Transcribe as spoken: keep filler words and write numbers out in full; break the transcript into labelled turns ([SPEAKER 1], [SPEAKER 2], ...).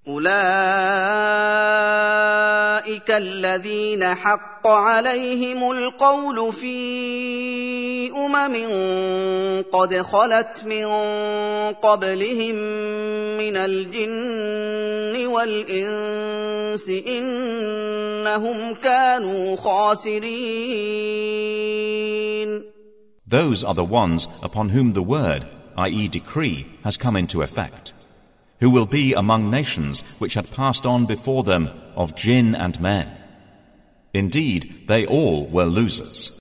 [SPEAKER 1] أولئك الذين حق عليهم القول في أمم قد خلت من قبلهم من الجن والإنس إنهم كانوا خاسرين.
[SPEAKER 2] Those are the ones upon whom the word, that is decree, has come into effect, who will be among nations which had passed on before them of jinn and men. Indeed, they all were losers.